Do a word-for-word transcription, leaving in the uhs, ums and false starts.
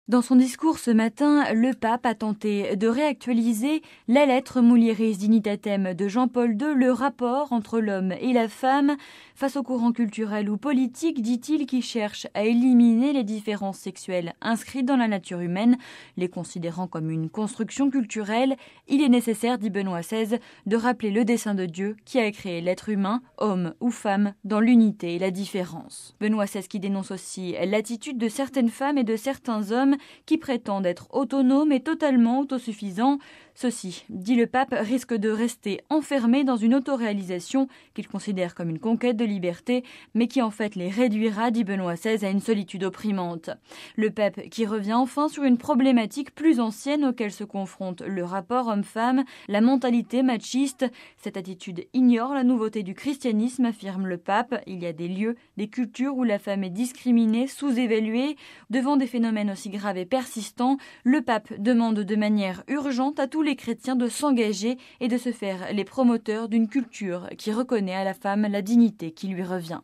Dans son discours ce matin, le pape a tenté de réactualiser la lettre Mulieris Dignitatem de Jean-Paul deux, le rapport entre l'homme et la femme. Face aux courants culturels ou politiques, dit-il, qui cherchent à éliminer les différences sexuelles inscrites dans la nature humaine, les considérant comme une construction culturelle, il est nécessaire, dit Benoît seize, de rappeler le dessein de Dieu qui a créé l'être humain, homme ou femme, dans l'unité et la différence. Benoît seize qui dénonce aussi l'attitude de certaines femmes et de certains hommes qui prétendent être autonomes et totalement autosuffisants. Ceci, dit le pape, risque de rester enfermés dans une autoréalisation qu'il considère comme une conquête de liberté, mais qui en fait les réduira, dit Benoît seize, à une solitude opprimante. Le pape qui revient enfin sur une problématique plus ancienne auquel se confronte le rapport homme-femme, la mentalité machiste. Cette attitude ignore la nouveauté du christianisme, affirme le pape. Il y a des lieux, des cultures où la femme est discriminée, sous-évaluée. Devant des phénomènes aussi graves et persistants, le pape demande de manière urgente à tous les chrétiens de s'engager et de se faire les promoteurs d'une culture qui reconnaît à la femme la dignité qui lui revient.